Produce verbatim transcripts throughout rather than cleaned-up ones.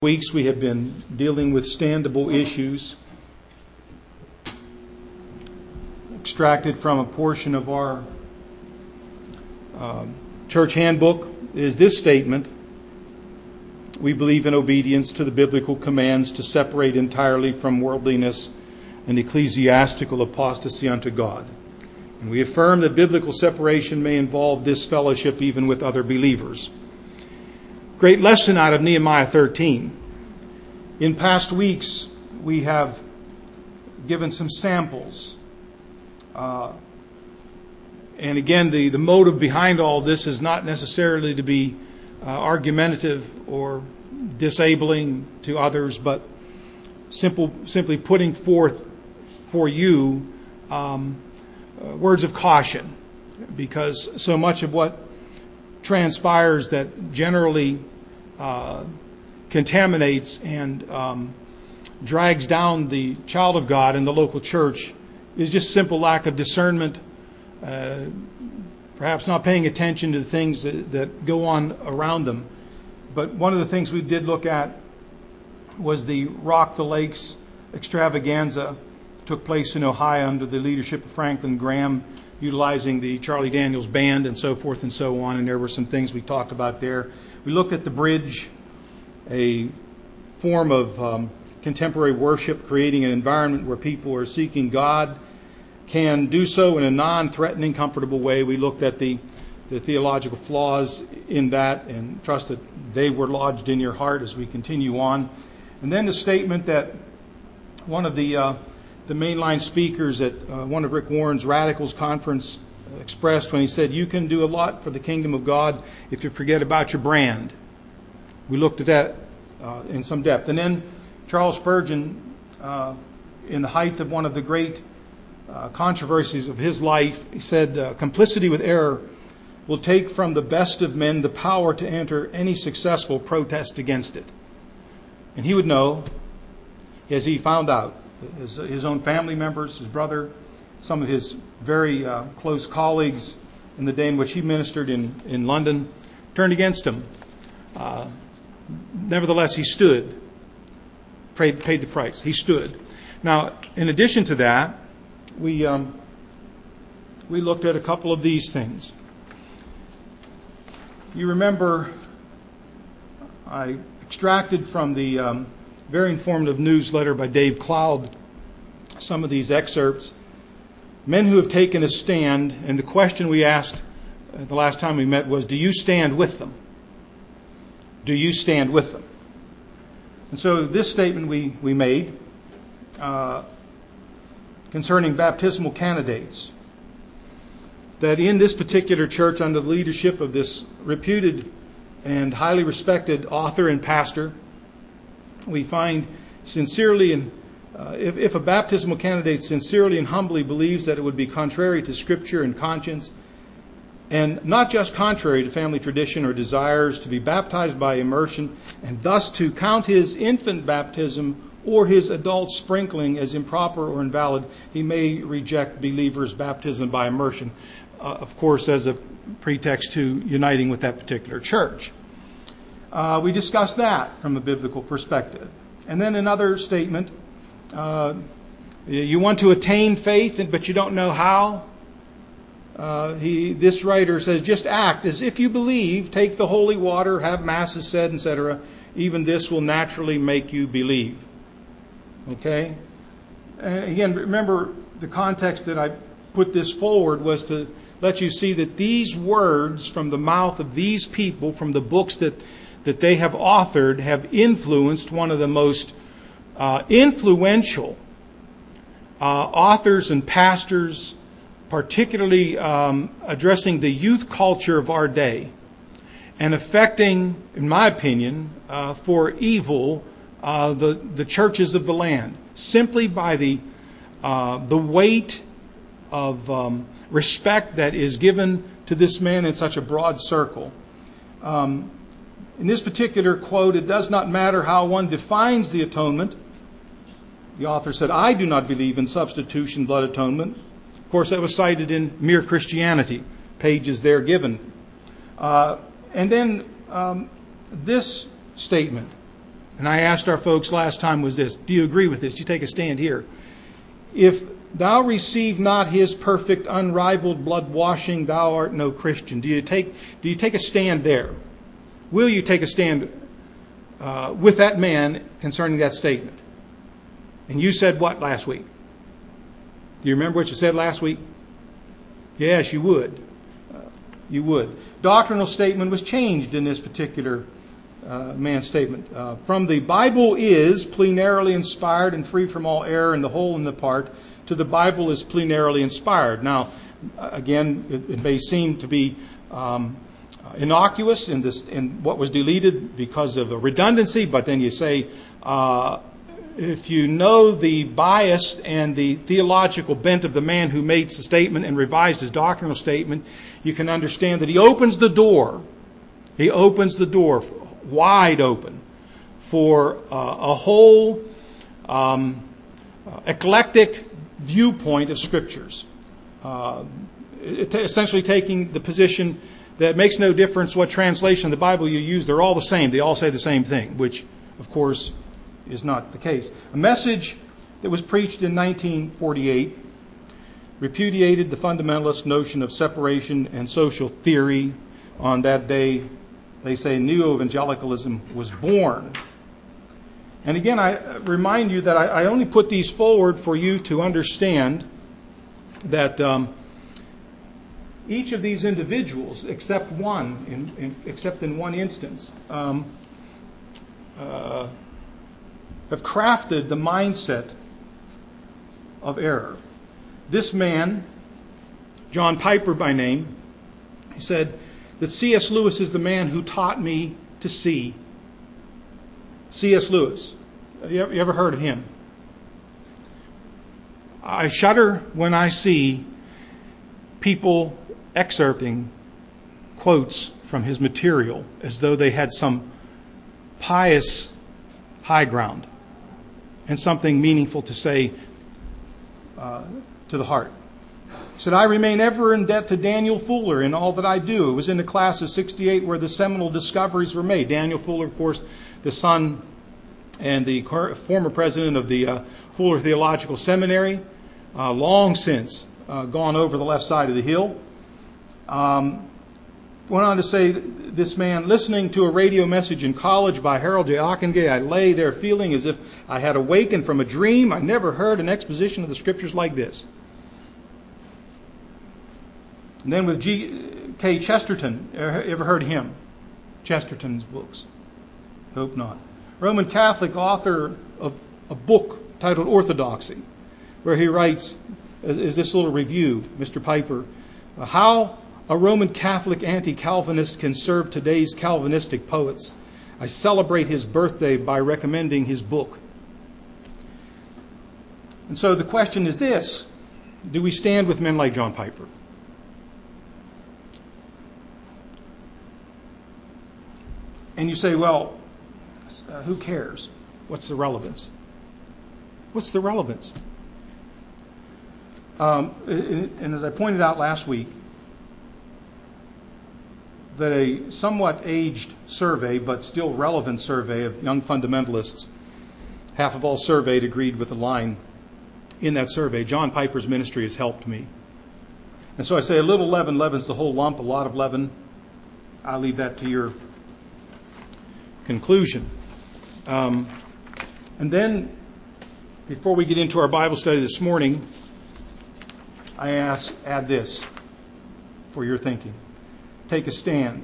Weeks we have been dealing with standable issues extracted from a portion of our uh, church handbook is this statement: we believe in obedience to the biblical commands to separate entirely from worldliness and ecclesiastical apostasy unto God. And we affirm that biblical separation may involve disfellowship even with other believers. Great lesson out of Nehemiah thirteen. In past weeks, we have given some samples. Uh, and again, the, the motive behind all this is not necessarily to be uh, argumentative or disabling to others, but simple, simply putting forth for you um, uh, words of caution. Because so much of what transpires that generally uh, contaminates and um, drags down the child of God in the local church is just simple lack of discernment, uh, perhaps not paying attention to the things that, that go on around them. But one of the things we did look at was the Rock the Lakes extravaganza that took place in Ohio under the leadership of Franklin Graham, utilizing the Charlie Daniels Band and so forth and so on. And there were some things we talked about there. We looked at the bridge, a form of um, contemporary worship, creating an environment where people are seeking God can do so in a non-threatening, comfortable way. We looked at the, the theological flaws in that and trust that they were lodged in your heart as we continue on. And then the statement that one of the uh, the mainline speakers at uh, one of Rick Warren's Radicals conference expressed when he said, you can do a lot for the kingdom of God if you forget about your brand. We looked at that uh, in some depth. And then Charles Spurgeon, uh, in the height of one of the great uh, controversies of his life, he said, uh, complicity with error will take from the best of men the power to enter any successful protest against it. And he would know, as he found out, his, his own family members, his brother, some of his very uh, close colleagues in the day in which he ministered in, in London, turned against him. Uh, nevertheless, he stood, paid, paid the price. He stood. Now, in addition to that, we um, we looked at a couple of these things. You remember, I extracted from the um, very informative newsletter by Dave Cloud some of these excerpts. Men who have taken a stand, and the question we asked the last time we met was, do you stand with them? Do you stand with them? And so this statement we, we made uh, concerning baptismal candidates, that in this particular church under the leadership of this reputed and highly respected author and pastor, we find sincerely and uh, if, if a baptismal candidate sincerely and humbly believes that it would be contrary to Scripture and conscience, and not just contrary to family tradition or desires, to be baptized by immersion, and thus to count his infant baptism or his adult sprinkling as improper or invalid, he may reject believers' baptism by immersion, uh, of course, as a pretext to uniting with that particular church. Uh, we discussed that from a biblical perspective. And then another statement, uh, you want to attain faith, but you don't know how. Uh, he, this writer says, just act as if you believe, take the holy water, have masses said, et cetera. Even this will naturally make you believe. Okay? And again, remember the context that I put this forward was to let you see that these words from the mouth of these people, from the books that, that they have authored, have influenced one of the most uh, influential uh, authors and pastors, particularly um, addressing the youth culture of our day and affecting, in my opinion, uh, for evil, uh, the, the churches of the land, simply by the uh, the weight of um, respect that is given to this man in such a broad circle. Um, in this particular quote, it does not matter how one defines the atonement. The author said, I do not believe in substitution blood atonement. Of course, that was cited in Mere Christianity, pages there given. Uh, and then um, this statement, and I asked our folks last time was this, do you agree with this? You take a stand here. If thou receive not his perfect, unrivaled blood washing, thou art no Christian. Do you take, do you take a stand there? Will you take a stand uh, with that man concerning that statement? And you said what last week? Do you remember what you said last week? Yes, you would. Uh, you would. Doctrinal statement was changed in this particular uh, man's statement. Uh, from the Bible is plenarily inspired and free from all error and the whole and the part, to the Bible is plenarily inspired. Now, again, it, it may seem to be um, innocuous in this in what was deleted because of a redundancy, but then you say, uh, if you know the bias and the theological bent of the man who made the statement and revised his doctrinal statement, you can understand that he opens the door. He opens the door wide open for uh, a whole um, eclectic viewpoint of Scriptures. Uh, essentially taking the position that makes no difference what translation of the Bible you use, they're all the same. They all say the same thing, which, of course, is not the case. A message that was preached in nineteen forty-eight repudiated the fundamentalist notion of separation and social theory. On that day, they say neo-evangelicalism was born. And again, I remind you that I, I only put these forward for you to understand that um, each of these individuals, except one, in, in, except in one instance, um, uh, have crafted the mindset of error. This man, John Piper by name, he said that C S Lewis is the man who taught me to see. C S Lewis. You ever, you ever heard of him? I shudder when I see people excerpting quotes from his material as though they had some pious high ground and something meaningful to say uh, to the heart. He said, I remain ever in debt to Daniel Fuller in all that I do. It was in the class of sixty-eight where the seminal discoveries were made. Daniel Fuller, of course, the son and the former president of the uh, Fuller Theological Seminary, uh, long since uh, gone over the left side of the hill. Um, went on to say, this man, listening to a radio message in college by Harold J. Ockenga, I lay there feeling as if I had awakened from a dream. I never heard an exposition of the Scriptures like this. And then with G K Chesterton, ever heard of him? Chesterton's books? Hope not. Roman Catholic author of a book titled Orthodoxy, where he writes, is this little review, Mister Piper, how a Roman Catholic anti-Calvinist can serve today's Calvinistic poets. I celebrate his birthday by recommending his book. And so the question is this: do we stand with men like John Piper? And you say, well, uh, who cares? What's the relevance? What's the relevance? Um, and as I pointed out last week, that a somewhat aged survey, but still relevant survey of young fundamentalists, half of all surveyed agreed with the line in that survey, John Piper's ministry has helped me. And so I say a little leaven leavens the whole lump, a lot of leaven. I'll leave that to your conclusion. Um, and then, before we get into our Bible study this morning, I ask, add this for your thinking. Take a stand.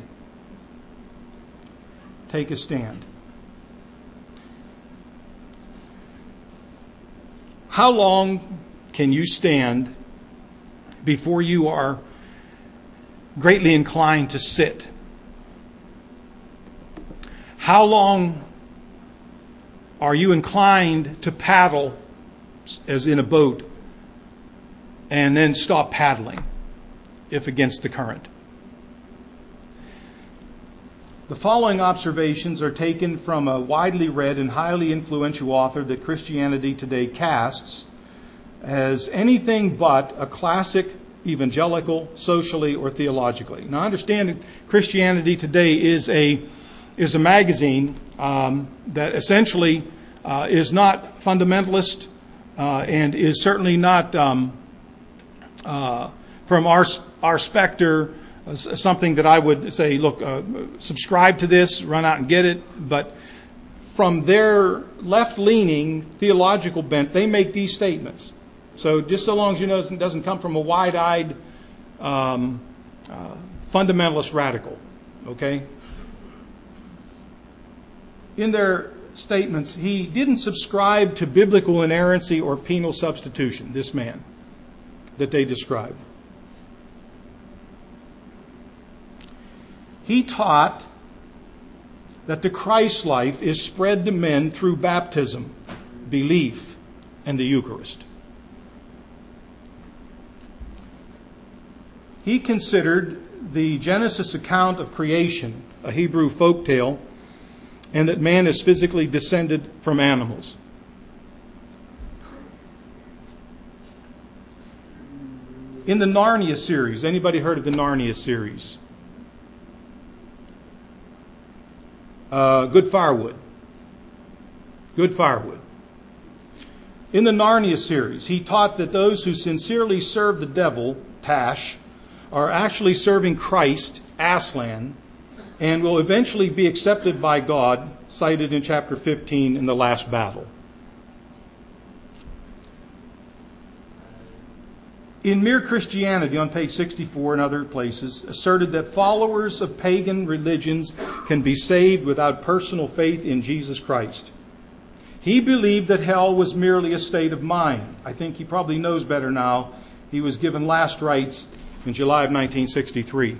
Take a stand. How long can you stand before you are greatly inclined to sit? How long are you inclined to paddle, as in a boat, and then stop paddling if against the current? The following observations are taken from a widely read and highly influential author that Christianity Today casts as anything but a classic evangelical, socially or theologically. Now, understand that Christianity Today is a is a magazine um, that essentially uh, is not fundamentalist uh, and is certainly not, um, uh, from our our specter, uh, something that I would say, look, uh, subscribe to this, run out and get it. But from their left-leaning theological bent, they make these statements. So just so long as you know it doesn't come from a wide-eyed um, uh, fundamentalist radical, okay? In their statements, he didn't subscribe to biblical inerrancy or penal substitution, this man that they described. He taught that the Christ life is spread to men through baptism, belief, and the Eucharist. He considered the Genesis account of creation a Hebrew folk tale, and that man is physically descended from animals. In the Narnia series, anybody heard of the Narnia series? Uh, good firewood. Good firewood. In the Narnia series, he taught that those who sincerely serve the devil, Tash, are actually serving Christ, Aslan, and will eventually be accepted by God, cited in chapter fifteen in the last battle. In Mere Christianity, on page sixty-four and other places, asserted that followers of pagan religions can be saved without personal faith in Jesus Christ. He believed that hell was merely a state of mind. I think he probably knows better now. He was given last rites in July of nineteen sixty-three.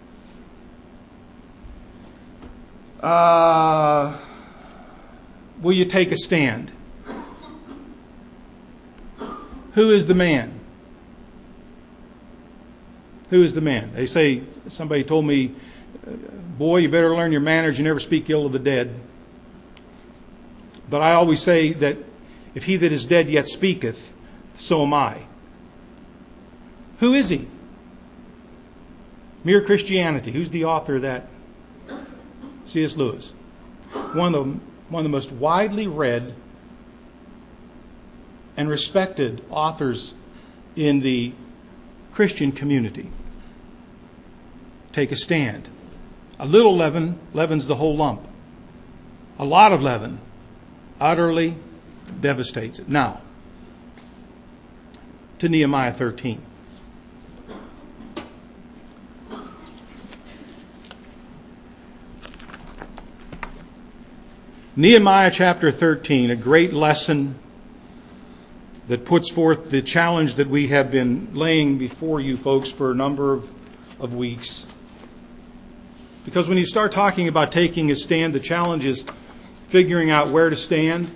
Uh, will you take a stand? Who is the man? Who is the man? They say, somebody told me, boy, you better learn your manners. You never speak ill of the dead. But I always say that if he that is dead yet speaketh, so am I. Who is he? Mere Christianity. Who's the author of that? C S Lewis. One of the, one of the most widely read and respected authors in the Christian community. Take a stand. A little leaven leavens the whole lump. A lot of leaven utterly devastates it. Now, to Nehemiah thirteen. Nehemiah chapter thirteen, a great lesson that puts forth the challenge that we have been laying before you folks for a number of, of weeks. Because when you start talking about taking a stand, the challenge is figuring out where to stand,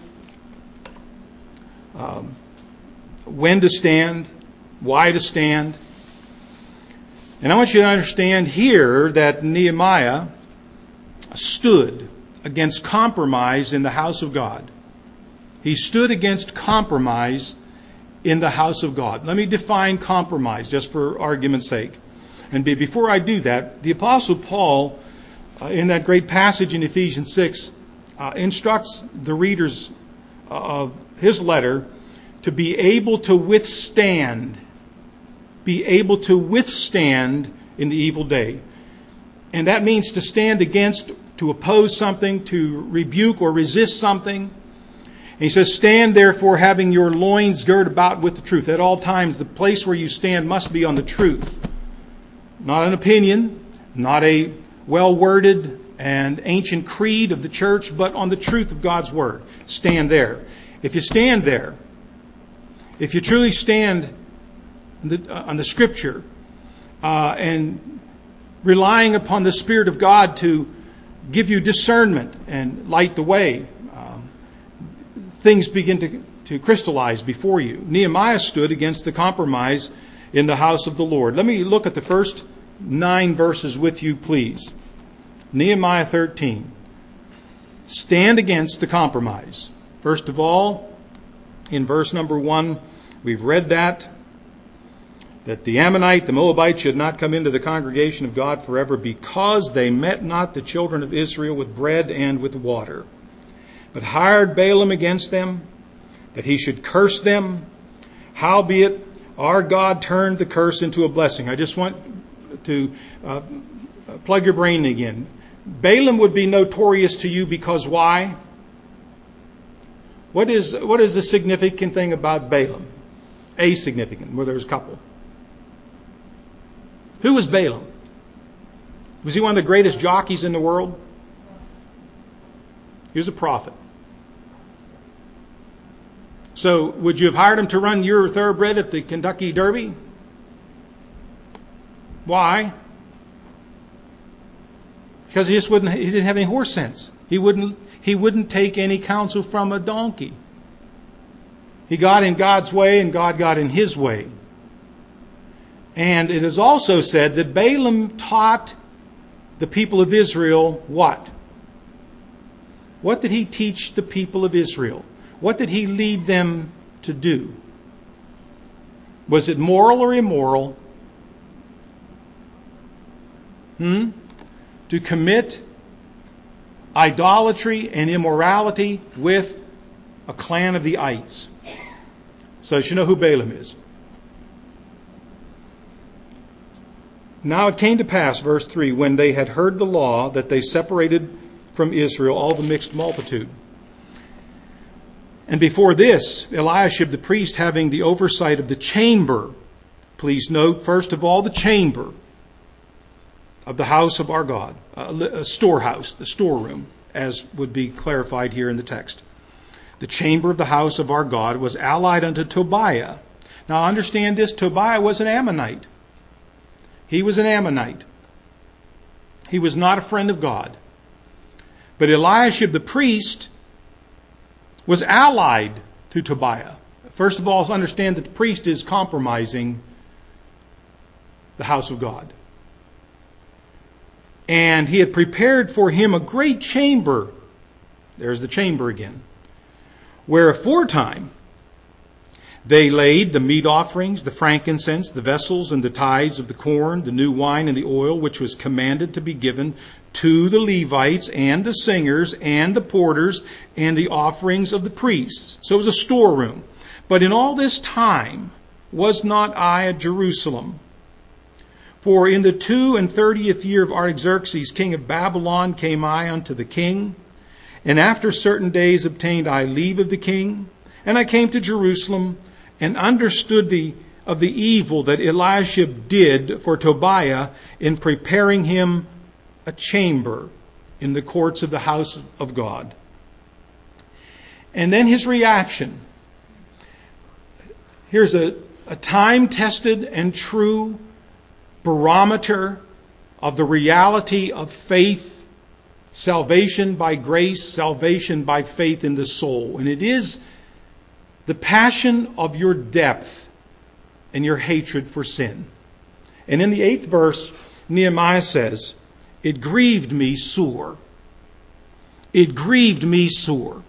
um, when to stand, why to stand. And I want you to understand here that Nehemiah stood against compromise in the house of God. He stood against compromise in the house of God. Let me define compromise just for argument's sake. And before I do that, the Apostle Paul, uh, in that great passage in Ephesians six, uh, instructs the readers of his letter to be able to withstand, be able to withstand in the evil day. And that means to stand against, to oppose something, to rebuke or resist something. And he says, stand therefore having your loins girt about with the truth. At all times, the place where you stand must be on the truth. Not an opinion, not a well-worded and ancient creed of the church, but on the truth of God's Word. Stand there. If you stand there, if you truly stand on the, uh, on the Scripture uh, and relying upon the Spirit of God to give you discernment and light the way, um, things begin to, to crystallize before you. Nehemiah stood against the compromise in the house of the Lord. Let me look at the first nine verses with you, please. Nehemiah thirteen. Stand against the compromise. First of all, in verse number one, we've read that. that the Ammonite, the Moabite, should not come into the congregation of God forever, because they met not the children of Israel with bread and with water, but hired Balaam against them, that he should curse them. Howbeit, our God turned the curse into a blessing. I just want to uh, plug your brain again. Balaam would be notorious to you because why? What is what is the significant thing about Balaam? A significant, well, there's a couple. Who was Balaam? Was he one of the greatest jockeys in the world? He was a prophet. So would you have hired him to run your thoroughbred at the Kentucky Derby? Why? Because he just wouldn't, he didn't have any horse sense. He wouldn't, he wouldn't take any counsel from a donkey. He got in God's way and God got in his way. And it is also said that Balaam taught the people of Israel what? What did he teach the people of Israel? What did he lead them to do? Was it moral or immoral? Hmm? To commit idolatry and immorality with a clan of the ites. So you should know who Balaam is. Now it came to pass, verse three, when they had heard the law, that they separated from Israel all the mixed multitude. And before this, Eliashib the priest, having the oversight of the chamber, please note, first of all, the chamber of the house of our God, a storehouse, the storeroom, as would be clarified here in the text. The chamber of the house of our God was allied unto Tobiah. Now understand this, Tobiah was an Ammonite. He was an Ammonite. He was not a friend of God. But Eliashib the priest was allied to Tobiah. First of all, understand that the priest is compromising the house of God. And he had prepared for him a great chamber. There's the chamber again. Where aforetime they laid the meat offerings, the frankincense, the vessels, and the tithes of the corn, the new wine, and the oil, which was commanded to be given to the Levites and the singers and the porters and the offerings of the priests. So it was a storeroom. But in all this time was not I at Jerusalem. For in the two and thirtieth year of Artaxerxes, king of Babylon, came I unto the king, and after certain days obtained I leave of the king, and I came to Jerusalem, and understood the of the evil that Eliashib did for Tobiah in preparing him a chamber in the courts of the house of God. And then his reaction. Here's a, a time-tested and true barometer of the reality of faith, salvation by grace, salvation by faith in the soul. And it is the passion of your depth and your hatred for sin. And in the eighth verse, Nehemiah says, it grieved me sore. It grieved me sore.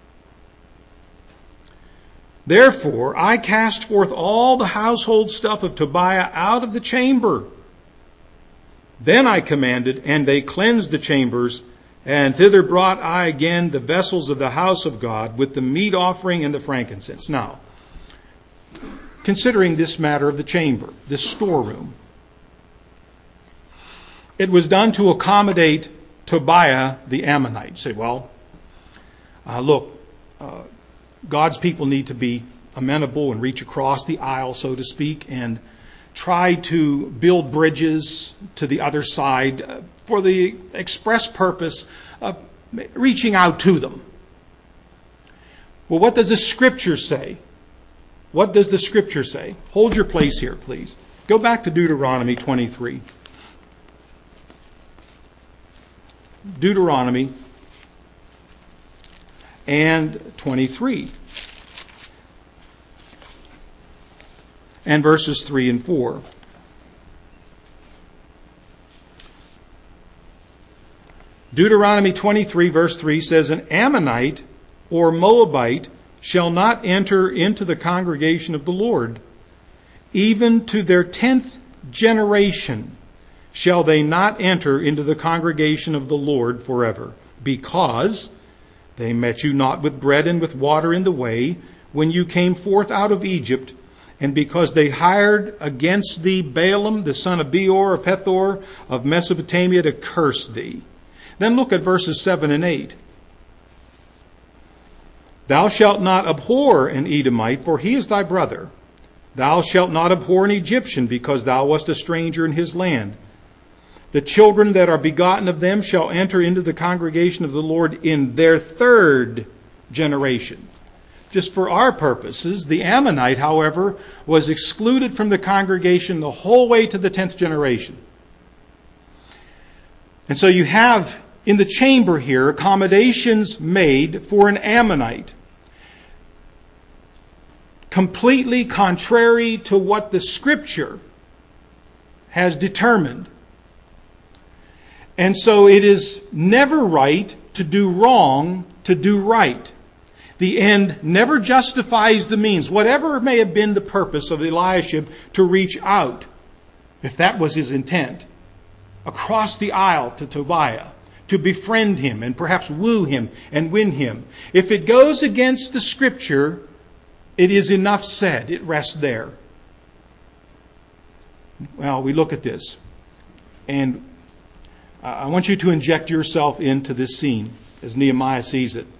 Therefore, I cast forth all the household stuff of Tobiah out of the chamber. Then I commanded, and they cleansed the chambers, and thither brought I again the vessels of the house of God with the meat offering and the frankincense. Now, considering this matter of the chamber, this storeroom, it was done to accommodate Tobiah the Ammonite. You say, well, uh, look, uh, God's people need to be amenable and reach across the aisle, so to speak, and try to build bridges to the other side uh, for the express purpose of reaching out to them. Well, what does the Scripture say? What does the Scripture say? Hold your place here, please. Go back to Deuteronomy twenty-three. Deuteronomy and twenty-three. And verses three and four. Deuteronomy twenty-three verse three says, an Ammonite or Moabite shall not enter into the congregation of the Lord, even to their tenth generation shall they not enter into the congregation of the Lord forever, because they met you not with bread and with water in the way when you came forth out of Egypt, and because they hired against thee Balaam, the son of Beor, of Pethor, of Mesopotamia, to curse thee. Then look at verses seven and eight. Thou shalt not abhor an Edomite, for he is thy brother. Thou shalt not abhor an Egyptian, because thou wast a stranger in his land. The children that are begotten of them shall enter into the congregation of the Lord in their third generation. Just for our purposes, the Ammonite, however, was excluded from the congregation the whole way to the tenth generation. And so you have in the chamber here accommodations made for an Ammonite, completely contrary to what the Scripture has determined. And so it is never right to do wrong to do right. The end never justifies the means, whatever may have been the purpose of Eliashib to reach out, if that was his intent, across the aisle to Tobiah, to befriend him and perhaps woo him and win him. If it goes against the Scripture, it is enough said. It rests there. Well, we look at this, and I want you to inject yourself into this scene as Nehemiah sees it.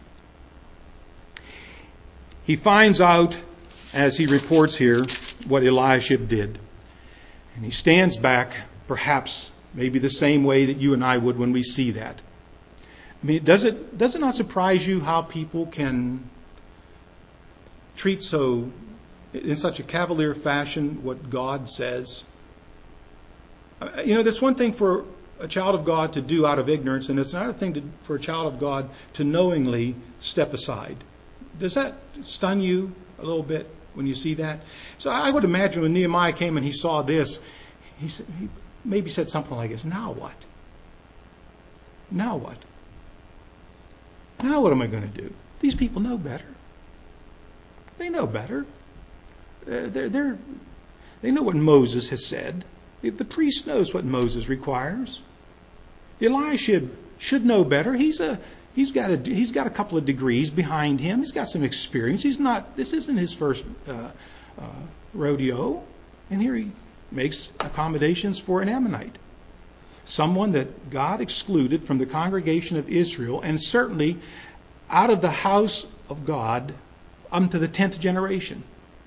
He finds out, as he reports here, what Eliashib did. And he stands back, perhaps maybe the same way that you and I would when we see that. I mean, does it, does it not surprise you how people can treat so, in such a cavalier fashion, what God says? You know, that's one thing for a child of God to do out of ignorance, and it's another thing to, for a child of God to knowingly step aside. Does that stun you a little bit when you see that? So I would imagine when Nehemiah came and he saw this, he, said, he maybe said something like this: now what? Now what? Now what am I going to do? These people know better. They know better. Uh, they're, they're, they know what Moses has said. The priest knows what Moses requires. Eliashib should know better. He's a he's got a he's got a couple of degrees behind him. He's got some experience. He's not. This isn't his first uh, uh, rodeo, and here he makes accommodations for an Ammonite, someone that God excluded from the congregation of Israel, and certainly out of the house of God unto the tenth generation.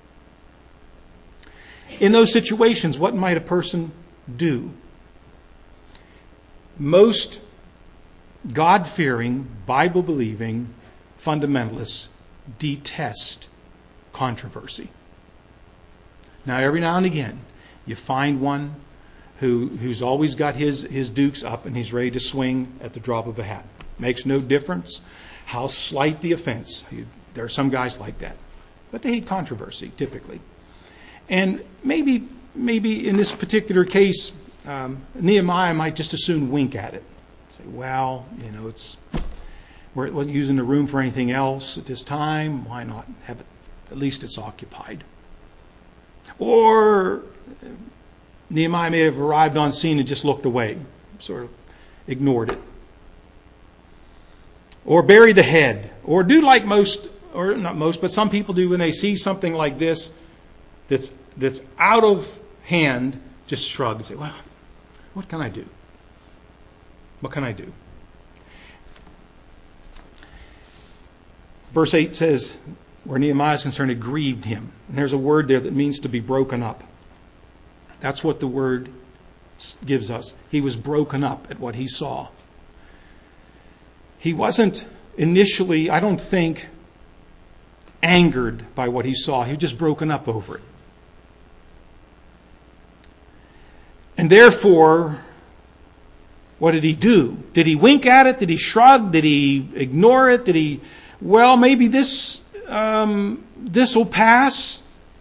In those situations, what might a person do? Most God-fearing, Bible-believing fundamentalists detest controversy. Now, every now and again, you find one who, who's always got his, his dukes up and he's ready to swing at the drop of a hat. Makes no difference how slight the offense. There are some guys like that. But they hate controversy, typically. And maybe maybe in this particular case, um, Nehemiah might just as soon wink at it. Say, well, you know, it's we're not using the room for anything else at this time. Why not have it? At least it's occupied. Or Nehemiah may have arrived on scene and just looked away, sort of ignored it. Or bury the head. Or do like most, or not most, but some people do when they see something like this that's that's out of hand, just shrug and say, well, what can I do? What can I do? Verse eight says, where Nehemiah is concerned, it grieved him. And there's a word there that means to be broken up. That's what the word gives us. He was broken up at what he saw. He wasn't initially, I don't think, angered by what he saw. He was just broken up over it. And therefore, what did he do? Did he wink at it? Did he shrug? Did he ignore it? Did he, well, maybe this um, this will pass?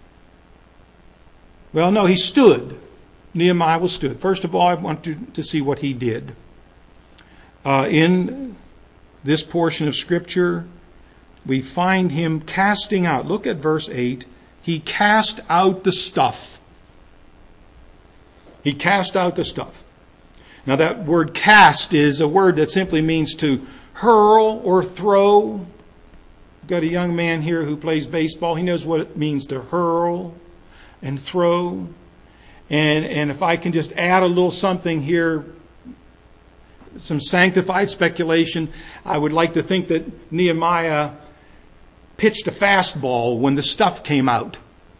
Well, no, he stood. Nehemiah was stood. First of all, I want to, to see what he did. Uh, in this portion of Scripture, we find him casting out. Look at verse eight. He cast out the stuff. He cast out the stuff. Now that word cast is a word that simply means to hurl or throw. We've got a young man here who plays baseball. He knows what it means to hurl and throw. And, and if I can just add a little something here, some sanctified speculation, I would like to think that Nehemiah pitched a fastball when the stuff came out.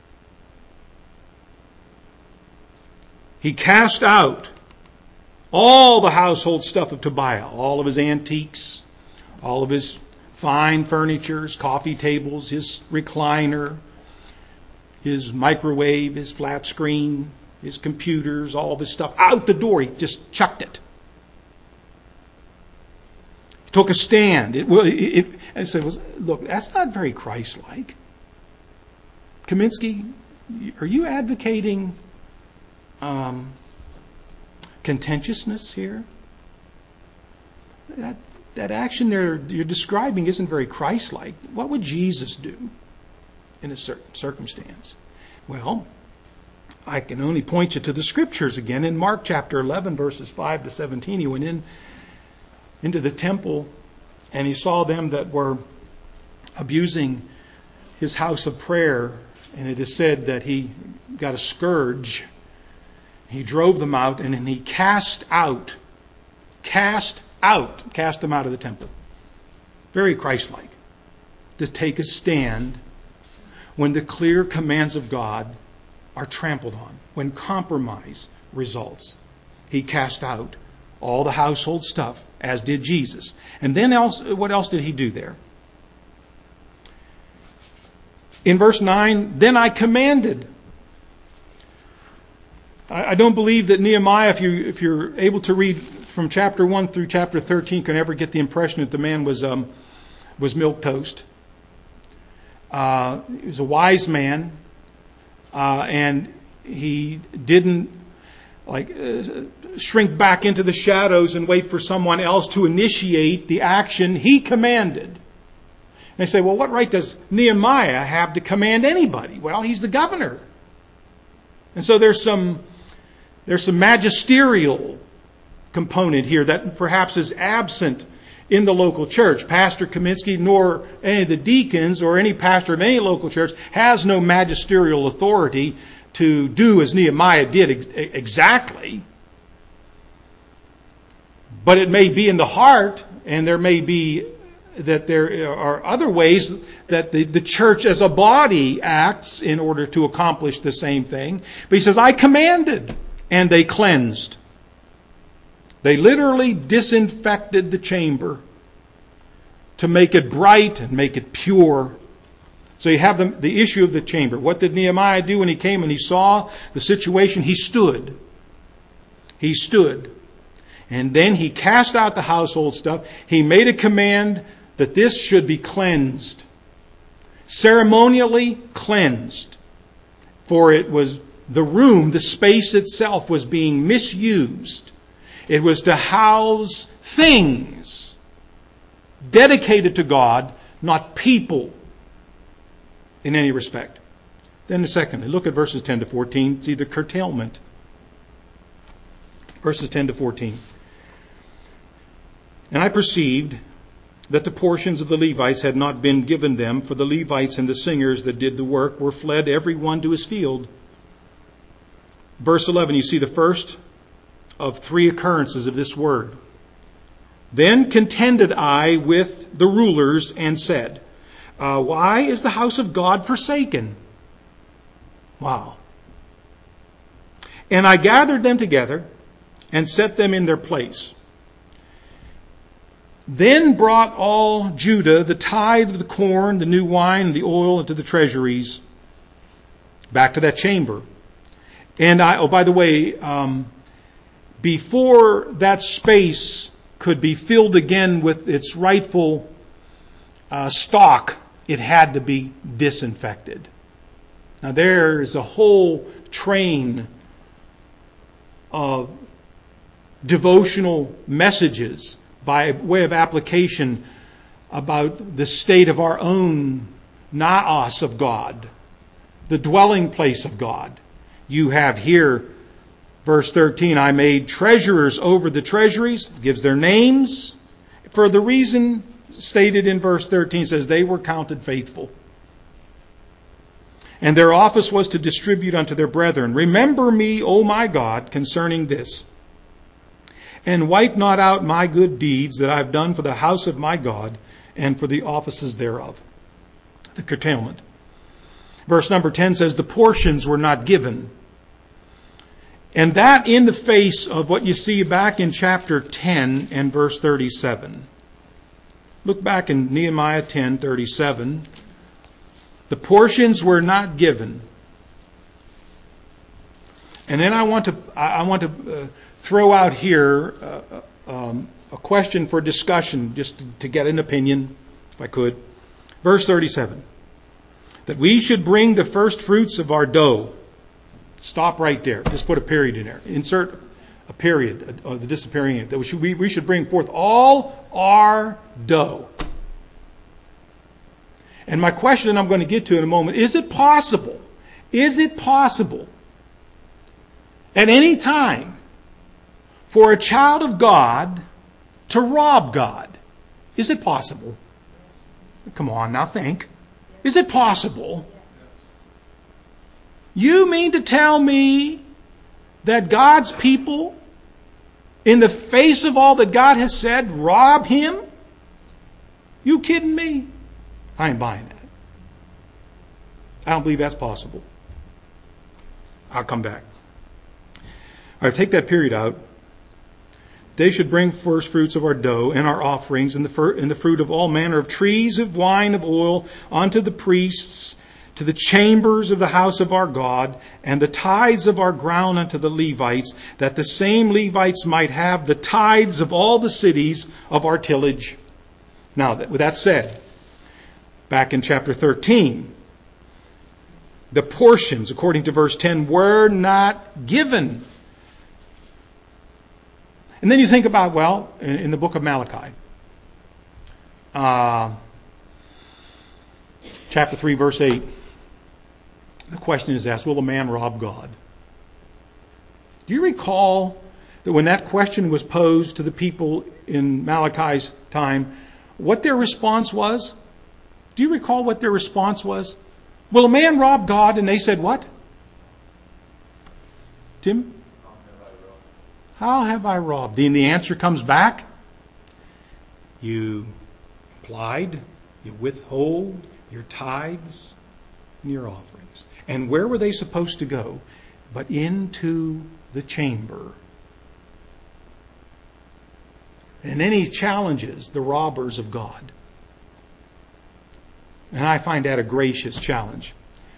He cast out all the household stuff of Tobiah, all of his antiques, all of his fine furniture, his coffee tables, his recliner, his microwave, his flat screen, his computers, all of his stuff out the door. He just chucked it. He took a stand. It, it, it, and said, look, that's not very Christ-like. Kaminsky, are you advocating um, contentiousness here? That, that action there you're describing isn't very Christ-like. What would Jesus do in a certain circumstance? Well, I can only point you to the scriptures again. In Mark chapter eleven, verses five to seventeen, he went in into the temple and he saw them that were abusing his house of prayer. And it is said that he got a scourge. He drove them out and then he cast out, cast out, cast them out of the temple. Very Christ-like. To take a stand when the clear commands of God are trampled on, when compromise results. He cast out all the household stuff, as did Jesus. And then else, what else did he do there? In verse nine, then I commanded. I don't believe that Nehemiah, if you if you're able to read from chapter one through chapter thirteen, can ever get the impression that the man was um, was milquetoast. Uh, he was a wise man, uh, and he didn't like uh, shrink back into the shadows and wait for someone else to initiate the action he commanded. And they say, well, what right does Nehemiah have to command anybody? Well, he's the governor. And so there's some there's some magisterial component here that perhaps is absent in the local church. Pastor Kaminsky nor any of the deacons or any pastor of any local church has no magisterial authority to do as Nehemiah did ex- exactly. But it may be in the heart, and there may be that there are other ways that the, the church as a body acts in order to accomplish the same thing. But he says, I commanded, and they cleansed. They literally disinfected the chamber to make it bright and make it pure. So you have the, the issue of the chamber. What did Nehemiah do when he came and he saw the situation? He stood. He stood. And then he cast out the household stuff. He made a command that this should be cleansed. Ceremonially cleansed. For it was the room, the space itself was being misused. It was to house things dedicated to God, not people in any respect. Then secondly, look at verses ten to fourteen. See the curtailment. Verses ten to fourteen. And I perceived that the portions of the Levites had not been given them, for the Levites and the singers that did the work were fled every one to his field. Verse eleven, you see the first of three occurrences of this word. Then contended I with the rulers and said, uh, why is the house of God forsaken? Wow. And I gathered them together and set them in their place. Then brought all Judah the tithe of the corn, the new wine, and the oil into the treasuries, back to that chamber. And I, oh, by the way, um, before that space could be filled again with its rightful uh, stock, it had to be disinfected. Now there is a whole train of devotional messages by way of application about the state of our own naos of God, the dwelling place of God. You have here, verse thirteen, I made treasurers over the treasuries, gives their names, for the reason stated in verse thirteen, says they were counted faithful. And their office was to distribute unto their brethren. Remember me, O my God, concerning this, and wipe not out my good deeds that I've done for the house of my God and for the offices thereof. The curtailment. Verse number ten says the portions were not given. And that in the face of what you see back in chapter ten and verse thirty-seven. Look back in Nehemiah ten thirty-seven. The portions were not given. And then I want to I want to uh, throw out here uh, um, a question for discussion, just to, to get an opinion, if I could. Verse thirty-seven. That we should bring the first fruits of our dough. Stop right there. Just put a period in there. Insert a period of the disappearing. That we should, we, we should bring forth all our dough. And my question I'm going to get to in a moment, is it possible, is it possible at any time for a child of God to rob God? Is it possible? Come on, now think. Is it possible? You mean to tell me that God's people, in the face of all that God has said, rob Him? You kidding me? I ain't buying that. I don't believe that's possible. I'll come back. All right, take that period out. They should bring first fruits of our dough and our offerings and the, fir- and the fruit of all manner of trees of wine of oil unto the priests, to the chambers of the house of our God, and the tithes of our ground unto the Levites, that the same Levites might have the tithes of all the cities of our tillage. Now, with that said, back in chapter thirteen, the portions, according to verse ten, were not given. And then you think about, well, in, in the book of Malachi, uh, chapter three, verse eight, the question is asked, will a man rob God? Do you recall that when that question was posed to the people in Malachi's time, what their response was? Do you recall what their response was? Will a man rob God? And they said what? Tim? How have I robbed? And the answer comes back. You implied, you withhold your tithes and your offerings. And where were they supposed to go? But into the chamber. And then he challenges the robbers of God. And I find that a gracious challenge.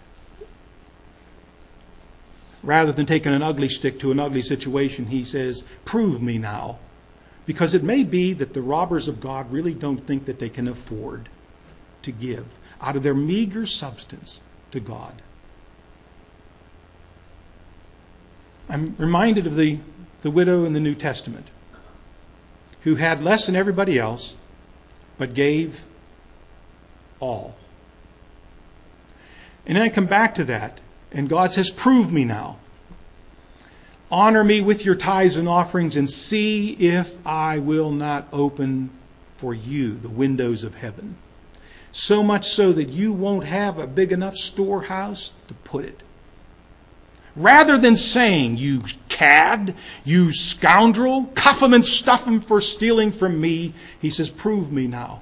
Rather than taking an ugly stick to an ugly situation, he says, prove me now. Because it may be that the robbers of God really don't think that they can afford to give out of their meager substance to God. I'm reminded of the, the widow in the New Testament who had less than everybody else, but gave all. And then I come back to that, and God says, prove me now. Honor me with your tithes and offerings, and see if I will not open for you the windows of heaven. So much so that you won't have a big enough storehouse to put it. Rather than saying, you cad, you scoundrel, cuff him and stuff him for stealing from me, he says, prove me now.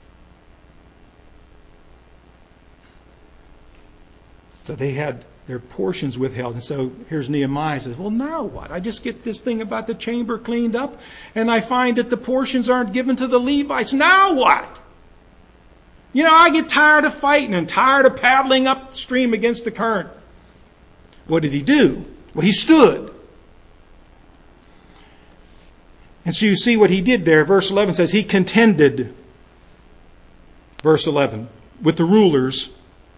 So they had their portions withheld. And so here's Nehemiah says, well, now what? I just get this thing about the chamber cleaned up, and I find that the portions aren't given to the Levites. Now what? You know, I get tired of fighting and tired of paddling upstream against the current. What did he do? Well, he stood. And so you see what he did there. Verse eleven says, he contended, verse eleven, with the rulers.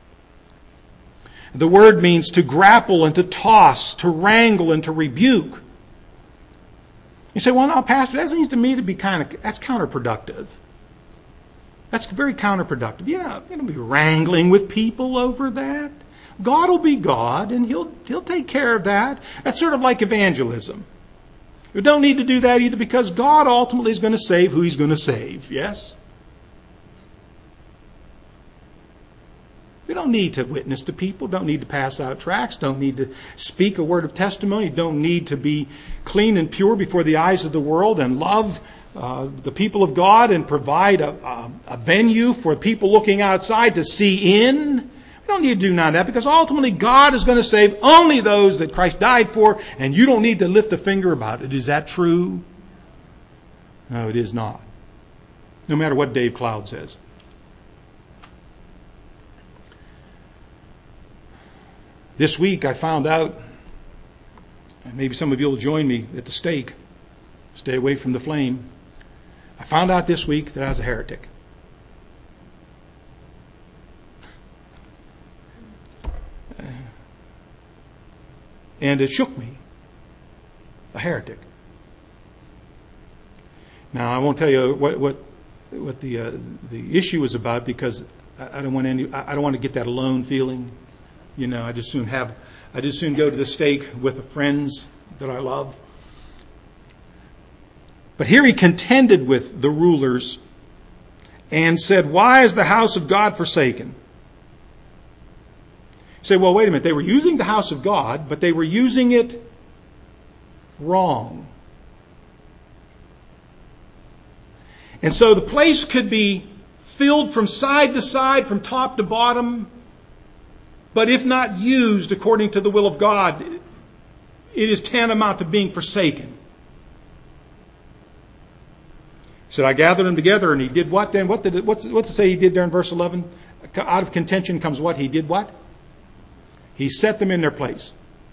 The word means to grapple and to toss, to wrangle and to rebuke. You say, well, now, Pastor, that seems to me to be kind of, that's counterproductive. That's very counterproductive. You know, you're going to be wrangling with people over that. God will be God, and He'll He'll take care of that. That's sort of like evangelism. We don't need to do that either, because God ultimately is going to save who He's going to save. Yes? We don't need to witness to people, don't need to pass out tracts, don't need to speak a word of testimony, don't need to be clean and pure before the eyes of the world and love uh, the people of God and provide a, a, a venue for people looking outside to see in. We don't need to do none of that, because ultimately God is going to save only those that Christ died for, and you don't need to lift a finger about it. Is that true? No, it is not. No matter what Dave Cloud says. This week I found out, and maybe some of you will join me at the stake, stay away from the flame. I found out this week that I was a heretic. And it shook me. A heretic. Now I won't tell you what what what the uh, the issue is about, because I don't want any I don't want to get that alone feeling. You know, I just soon have I just soon go to the stake with the friends that I love. But here he contended with the rulers and said, "Why is the house of God forsaken?" You say, well, wait a minute. They were using the house of God, but they were using it wrong. And so the place could be filled from side to side, from top to bottom, but if not used according to the will of God, it is tantamount to being forsaken. He said, I gathered them together, and he did what then? What did it, what's, what's it say he did there in verse eleven? Out of contention comes what? He did what? He set them in their place.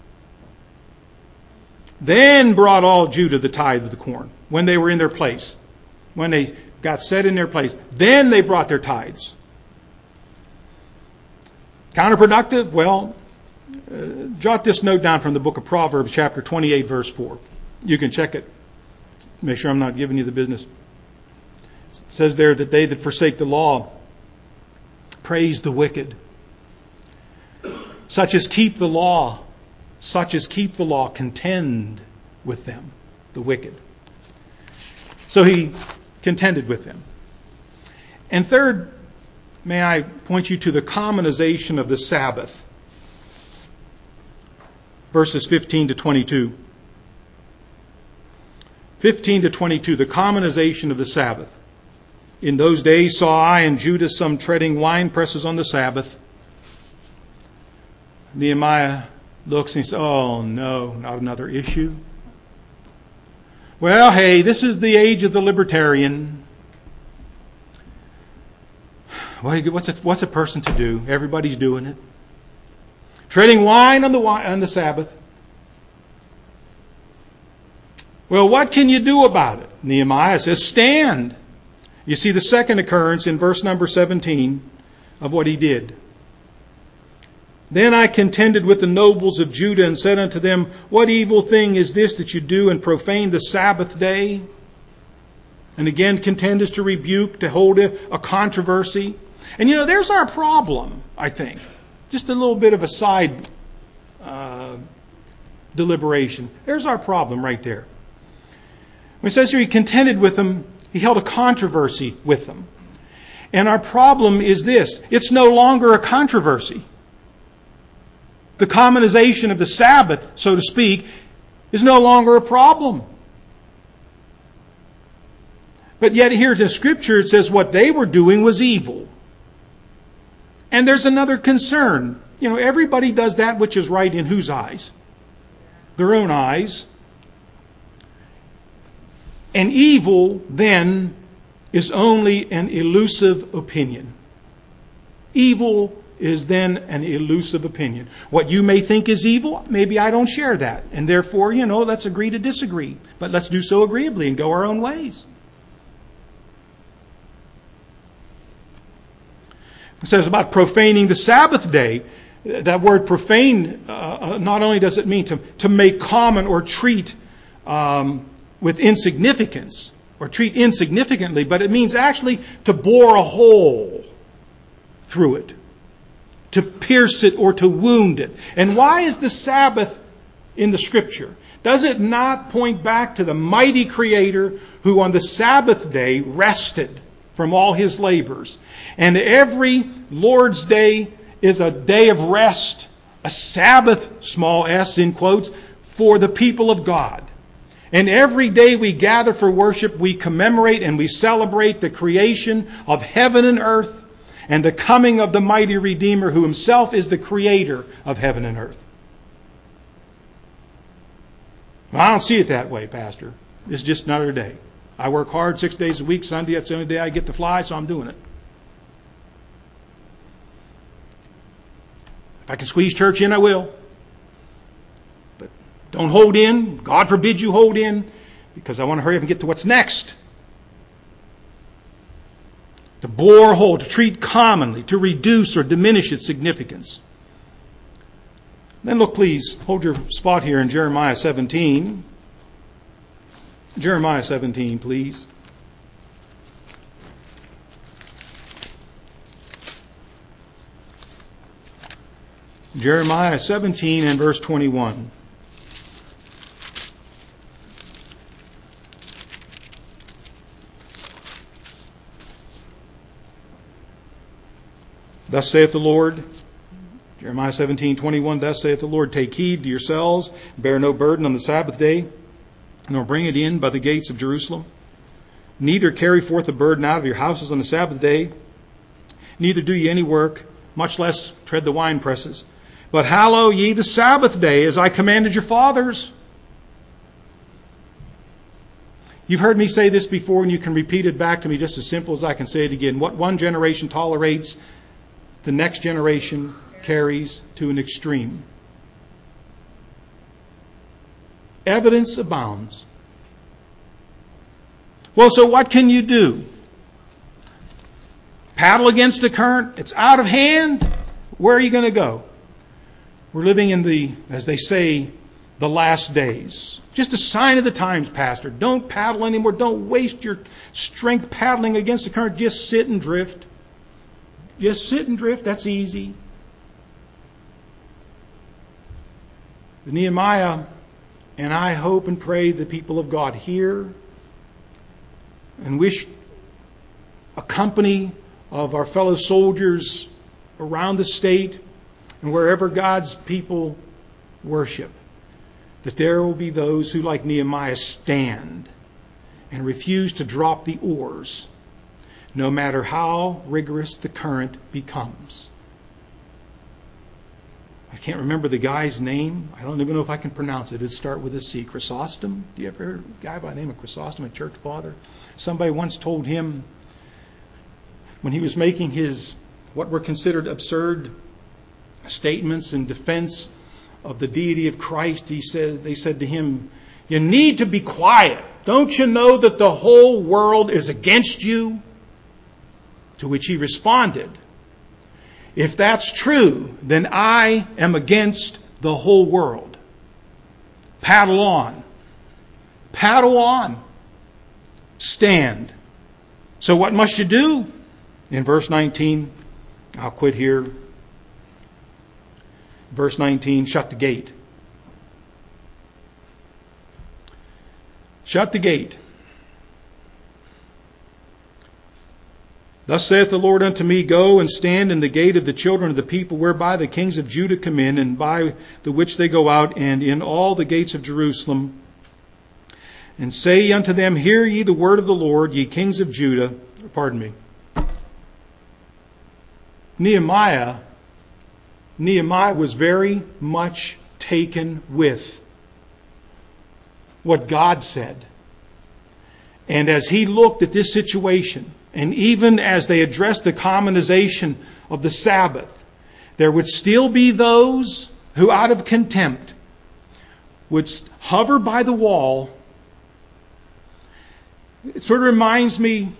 Then brought all Judah the tithe of the corn, when they were in their place. When they got set in their place. Then they brought their tithes. Counterproductive? Well, uh, jot this note down from the book of Proverbs, chapter twenty-eight, verse four. You can check it. Make sure I'm not giving you the business. It says there that they that forsake the law praise the wicked. Such as keep the law, such as keep the law, contend with them, the wicked. So he contended with them. And third, may I point you to the commonization of the Sabbath. Verses fifteen to twenty-two. fifteen to twenty-two, the commonization of the Sabbath. In those days saw I in Judah some treading wine presses on the Sabbath. Nehemiah looks and he says, oh no, not another issue. Well, hey, this is the age of the libertarian. What's a, what's a person to do? Everybody's doing it. Treading wine on the on the Sabbath. Well, what can you do about it? Nehemiah says, stand. You see the second occurrence in verse number seventeen of what he did. Then I contended with the nobles of Judah and said unto them, what evil thing is this that you do and profane the Sabbath day? And again, contend is to rebuke, to hold a, a controversy. And you know, there's our problem, I think. Just a little bit of a side uh, deliberation. There's our problem right there. When it says here he contended with them, he held a controversy with them. And our problem is this. It's no longer a controversy. The commonization of the Sabbath, so to speak, is no longer a problem. But yet here in the Scripture it says what they were doing was evil. And there's another concern. You know, everybody does that which is right in whose eyes? Their own eyes. And evil, then, is only an elusive opinion. Evil is then an elusive opinion. What you may think is evil, maybe I don't share that. And therefore, you know, let's agree to disagree. But let's do so agreeably and go our own ways. It says about profaning the Sabbath day. That word profane, uh, not only does it mean to, to make common or treat um, with insignificance, or treat insignificantly, but it means actually to bore a hole through it. to pierce it or to wound it. And why is the Sabbath in the Scripture? Does it not point back to the mighty Creator who on the Sabbath day rested from all His labors? And every Lord's Day is a day of rest, a Sabbath, small s in quotes, for the people of God. And every day we gather for worship, we commemorate and we celebrate the creation of heaven and earth and the coming of the mighty Redeemer who Himself is the creator of heaven and earth. Well, I don't see it that way, Pastor. It's just another day. I work hard six days a week. Sunday, that's the only day I get to fly, so I'm doing it. If I can squeeze church in, I will. But don't hold in. God forbid you hold in, because I want to hurry up and get to what's next. To bore hold, to treat commonly, to reduce or diminish its significance. Then look, please, hold your spot here in Jeremiah seventeen. Jeremiah seventeen, please. Jeremiah seventeen and verse twenty-one. Thus saith the Lord, Jeremiah seventeen twenty-one, thus saith the Lord, take heed to yourselves, bear no burden on the Sabbath day, nor bring it in by the gates of Jerusalem. Neither carry forth the burden out of your houses on the Sabbath day, neither do ye any work, much less tread the wine presses. But hallow ye the Sabbath day, as I commanded your fathers. You've heard me say this before, and you can repeat it back to me just as simple as I can say it again. What one generation tolerates, the next generation carries to an extreme. Evidence abounds. Well, so what can you do? Paddle against the current? It's out of hand? Where are you going to go? We're living in the, as they say, the last days. Just a sign of the times, Pastor. Don't paddle anymore. Don't waste your strength paddling against the current. Just sit and drift. Just sit and drift. That's easy. But Nehemiah, and I hope and pray the people of God hear and wish a company of our fellow soldiers around the state and wherever God's people worship, that there will be those who, like Nehemiah, stand and refuse to drop the oars, no matter how rigorous the current becomes. I can't remember the guy's name. I don't even know if I can pronounce it. It'd start with a C. Chrysostom. Do you ever hear a guy by the name of Chrysostom, a church father? Somebody once told him, when he was making his, what were considered absurd statements in defense of the deity of Christ, he said, they said to him, you need to be quiet. Don't you know that the whole world is against you? To which he responded, if that's true, then I am against the whole world. Paddle on. Paddle on. Stand. So what must you do? In verse nineteen, I'll quit here. Verse nineteen, shut the gate. Shut the gate. Thus saith the Lord unto me, go and stand in the gate of the children of the people, whereby the kings of Judah come in, and by the which they go out, and in all the gates of Jerusalem. And say unto them, hear ye the word of the Lord, ye kings of Judah. Pardon me. Nehemiah, Nehemiah was very much taken with what God said. And as he looked at this situation, and even as they addressed the commonization of the Sabbath, there would still be those who, out of contempt, would hover by the wall. It sort of reminds me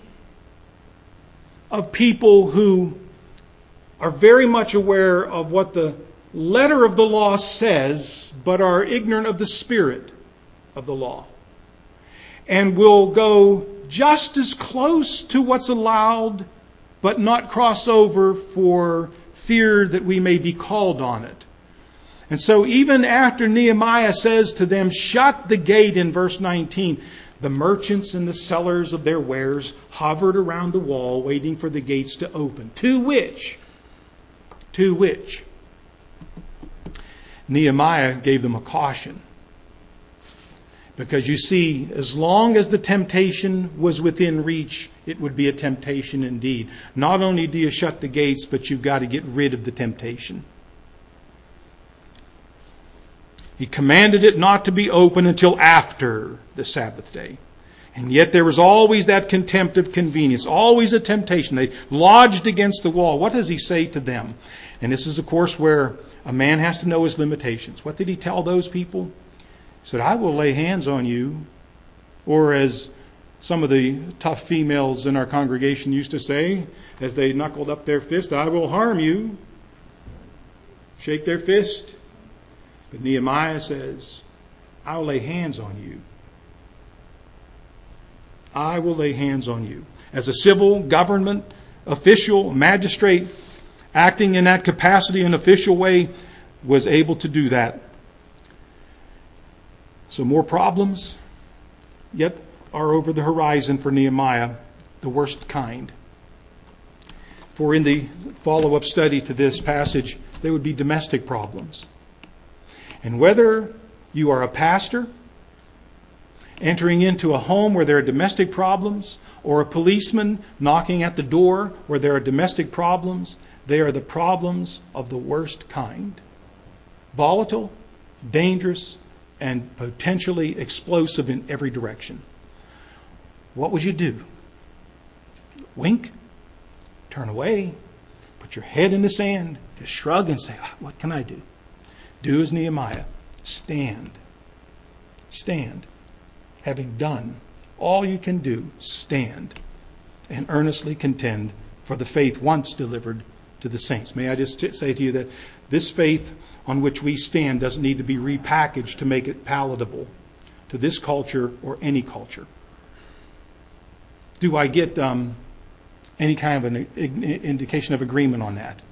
of people who are very much aware of what the letter of the law says, but are ignorant of the spirit of the law, and will go just as close to what's allowed but not cross over for fear that we may be called on it. And so even after Nehemiah says to them, shut the gate in verse nineteen, the merchants and the sellers of their wares hovered around the wall waiting for the gates to open. To which, to which, Nehemiah gave them a caution. Because you see, as long as the temptation was within reach, it would be a temptation indeed. Not only do you shut the gates, but you've got to get rid of the temptation. He commanded it not to be open until after the Sabbath day. And yet there was always that contempt of convenience, always a temptation. They lodged against the wall. What does he say to them? And this is, of course, where a man has to know his limitations. What did he tell those people? He said, I will lay hands on you. Or as some of the tough females in our congregation used to say, as they knuckled up their fist, I will harm you. Shake their fist. But Nehemiah says, I'll lay hands on you. I will lay hands on you. As a civil government official, magistrate, acting in that capacity, an official way, was able to do that. So more problems yet are over the horizon for Nehemiah, the worst kind. For in the follow-up study to this passage, there would be domestic problems. And whether you are a pastor entering into a home where there are domestic problems, or a policeman knocking at the door where there are domestic problems, they are the problems of the worst kind. Volatile, dangerous, and potentially explosive in every direction. What would you do? Wink? Turn away? Put your head in the sand? Just shrug and say, what can I do? Do as Nehemiah. Stand. Stand. Having done all you can do, stand and earnestly contend for the faith once delivered to the saints. May I just t- say to you that this faith on which we stand doesn't need to be repackaged to make it palatable to this culture or any culture. Do I get um, any kind of an indication of agreement on that?